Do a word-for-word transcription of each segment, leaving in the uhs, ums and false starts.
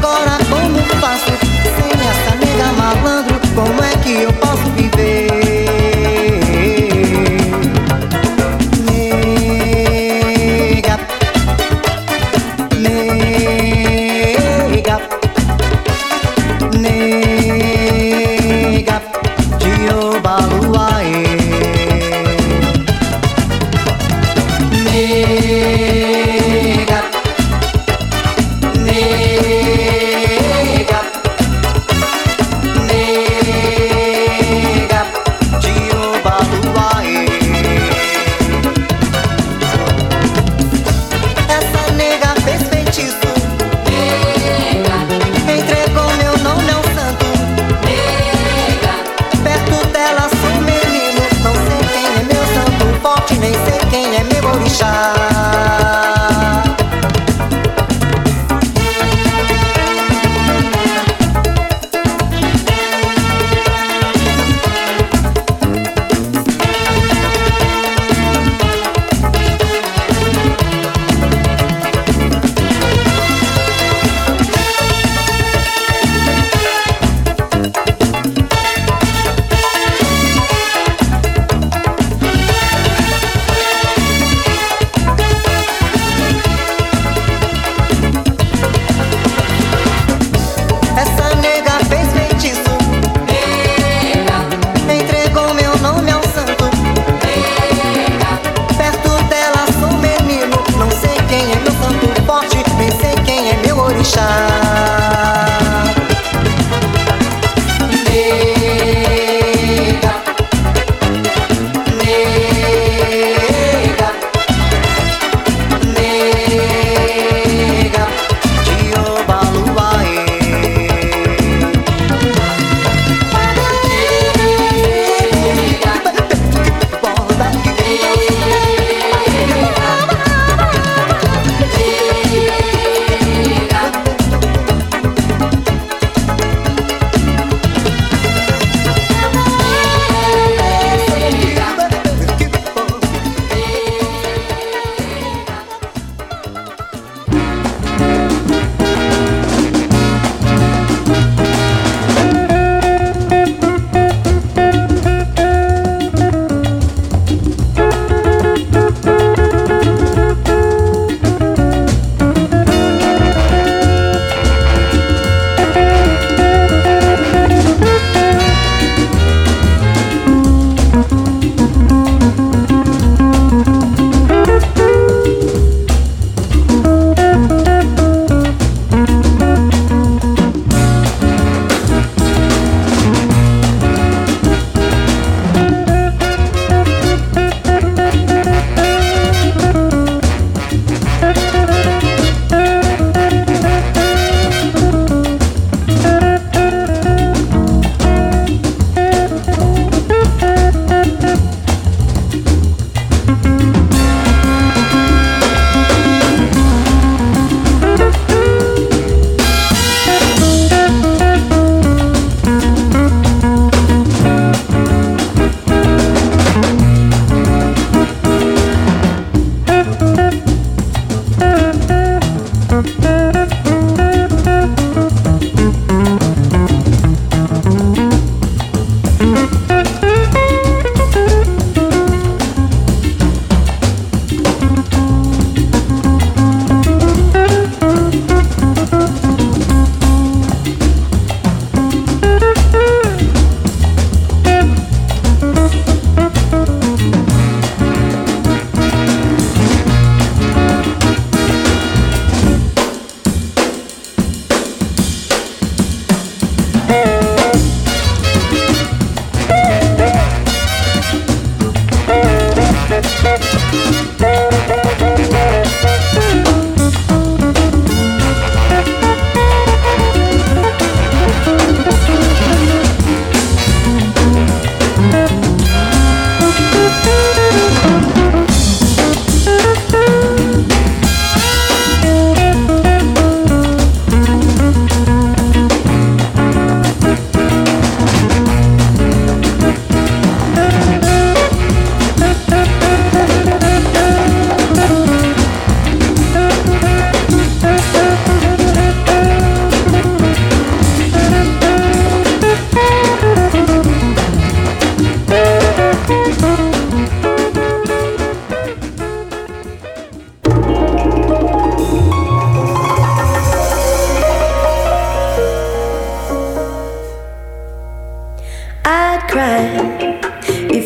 agora como faço? Sem essa nega malandro, como é que eu posso viver? Nega, nega, nega, Tiobaluaê. Nega, nega, nega,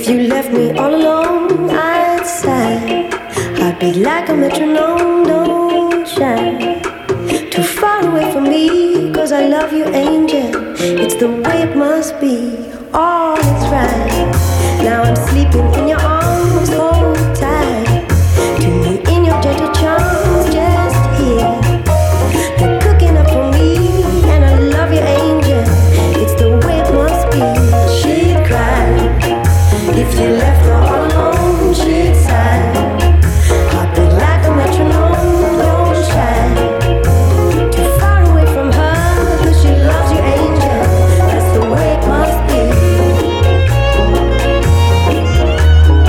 you left me all alone, I'd sigh. I'd be like a metronome, don't shine. Too far away from me, cause I love you, angel. It's the way it must be, all is right. Now I'm sleeping in your arms, hold tight to me in your gentle charms, just here. You're cooking up for me, and I love you, angel. It's the way it must be. She'd cry if you left her all alone, she'd sigh. Heartbeat like a metronome, don't shine. Too far away from her, cause she loves you, angel. That's the way it must be.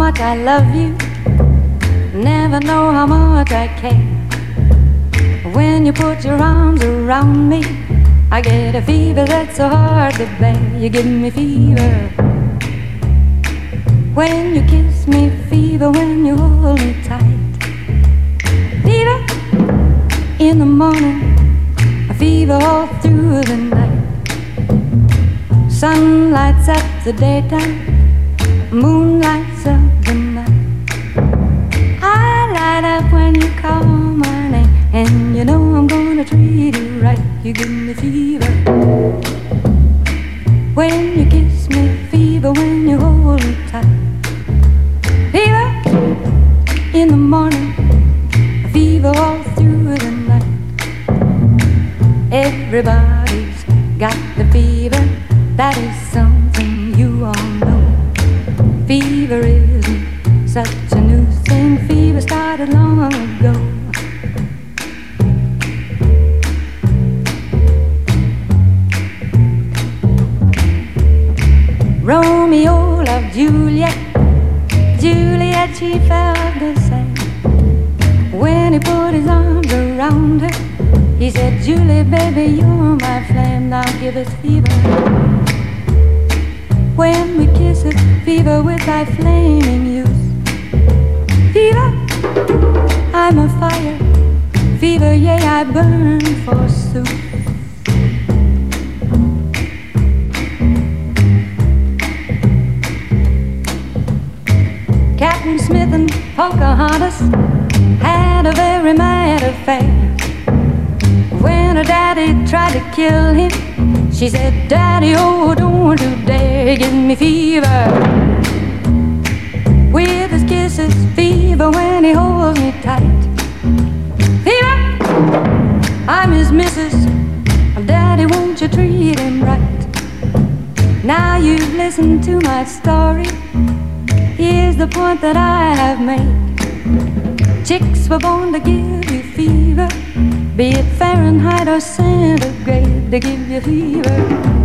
much I love you, never know how much I care. When you put your arms around me, I get a fever that's so hard to bear. You give me fever when you kiss me, fever when you hold me tight. Fever in the morning, a fever all through the night. Sun lights up the daytime, moon lights up the night. I light up when you call my name, and you know I'm gonna treat you right. You give me fever when you kiss me, fever when you hold me tight. Fever in the morning, a fever all through the night. Everybody's got the fever, that is something you all know. Fever isn't such a new thing, fever started long ago. Romeo loved Juliet, Juliet, she felt the same. When he put his arms around her, he said, Julie, baby, you're my flame, now give us fever. When we kiss it, fever with thy flaming youth. Fever, I'm a fire, fever, yea, I burn forsooth. Captain Smith and Pocahontas had a very mad affair. When her daddy tried to kill him, she said, Daddy, oh, don't you dare give me fever. With his kisses, fever when he holds me tight. Fever, I'm his missus, Daddy, won't you treat him right? Now you've listened to my story, here's the point that I have made. Chicks were born to give you fever, be it Fahrenheit or centigrade, they give you fever.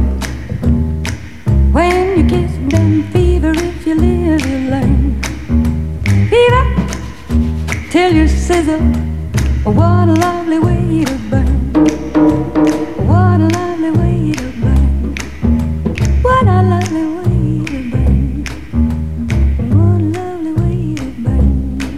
When you kiss them, fever, if you live, you learn. Fever, till you sizzle, what a lovely way to burn. What a lovely way to burn. What a lovely way to burn. What a lovely way to burn.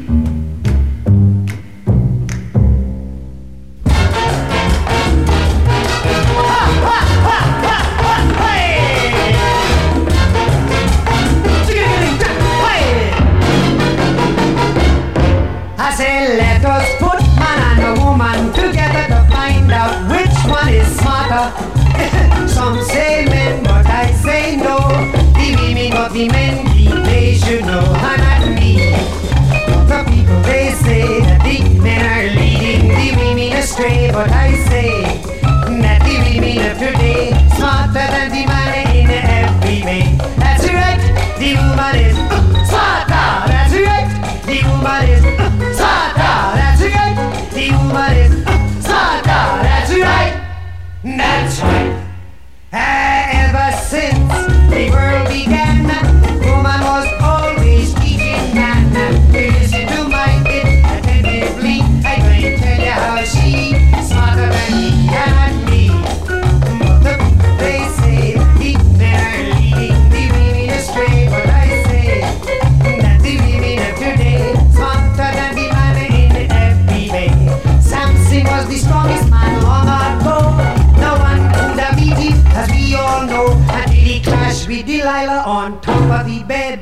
I say let us put man and a woman together to find out which one is smarter. Some say men, but I say no. The women of the men, they should know, and not me. The people, they say that the men are leading the women astray, but I say that the women of today smarter than the man in every way. That's right, the woman is uh, smarter. That's right, the woman is uh, smarter. That's right, the woman is uh, smarter. That's right, that's right. Uh, ever since the world began, woman was always teaching man. You listen to my bit attentively, I can tell you how she's smarter than he and me. The people, they say the men are leading the women astray, but I say that the women of today smarter than the man in every way. Samson was the strongest man long ago. No one could have beat him, as we all know, until he clashed with Delilah on top of the bed.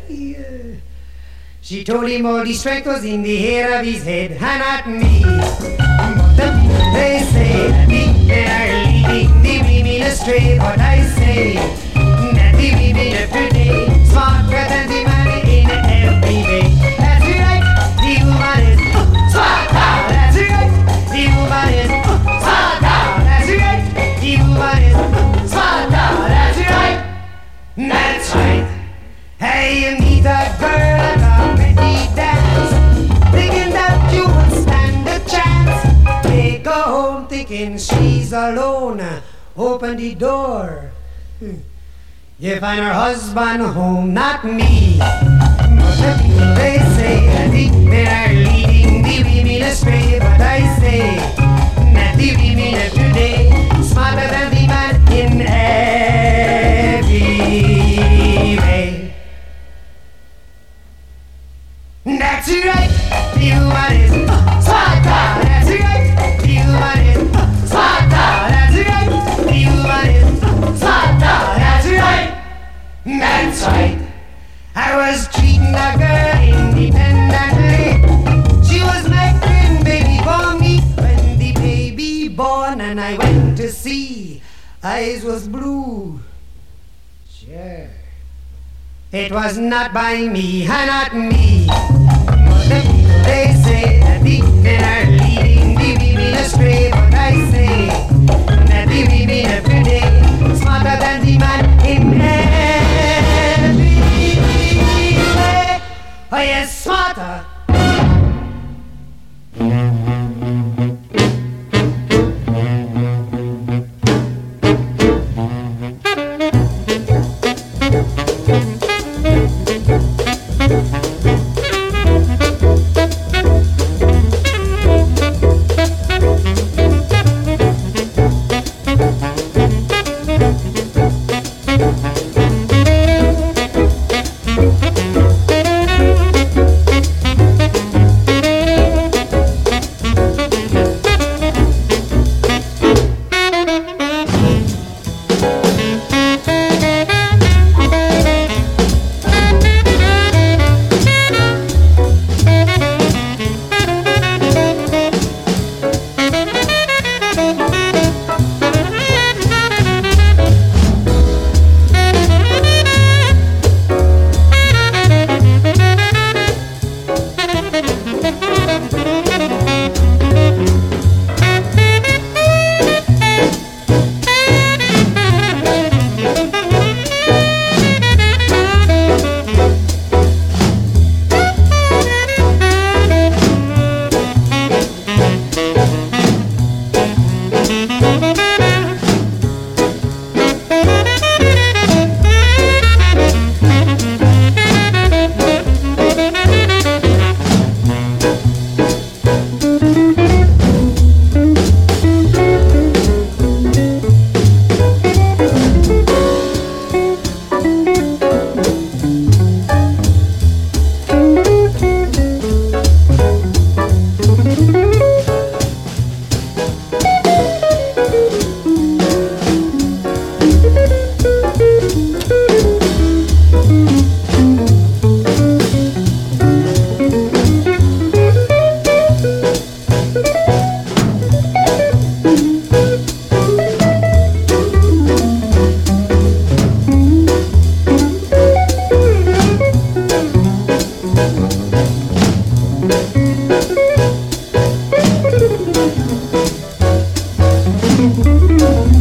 She told him all the strength was in the hair of his head, and not me. But the people, they say that the men are leading the women astray, but I say that the women of today smarter than the man in every way. That's right, the woman is uh, smarter. That's right, the woman is uh, smarter. That's right, the woman is uh, smarter. That's right, that's right. Hey, you meet a girl at a pretty dance, thinking that you would stand a chance. They go home thinking she's alone. Open the door, you find her husband home, not me. But They say that the men are leading the women astray, but I say that the women of today smarter than the man in every way. That's right, the woman is smarter. That's right, the woman is smarter. That's right, the woman is smarter. That's right, that's right. I was treating a girl independently. She was making baby for me when the baby born, and I went to see. Eyes was blue. Sure. It was not by me, and not me. But the people they say that the men are leading the women astray, but I say that the women of today smarter than the man in every way. Oh yes, smarter. Thank you.